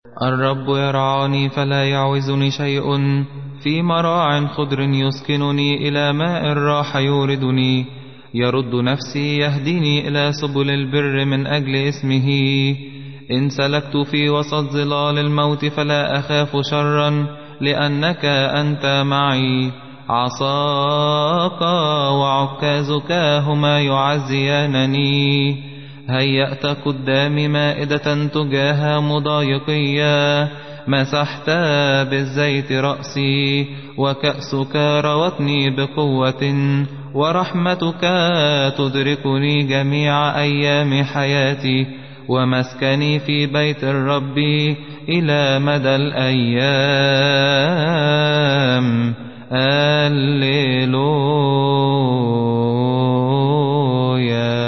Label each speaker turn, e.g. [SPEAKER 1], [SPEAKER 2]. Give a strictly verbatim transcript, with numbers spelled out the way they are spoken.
[SPEAKER 1] الرب يرعاني فلا يعوزني شيء، في مراع خضر يسكنني، إلى ماء الراحة يوردني، يرد نفسي، يهديني إلى سبل البر من أجل اسمه. إن سلكت في وسط ظلال الموت فلا أخاف شرا، لأنك أنت معي، عصاك وعكازك هما يعزيانني. هيأت قدامي مائدة تجاه مضايقية، مسحت بالزيت رأسي، وكأسك روتني بقوة، ورحمتك تدركني جميع أيام حياتي، ومسكني في بيت الرب إلى مدى الأيام. هللويا.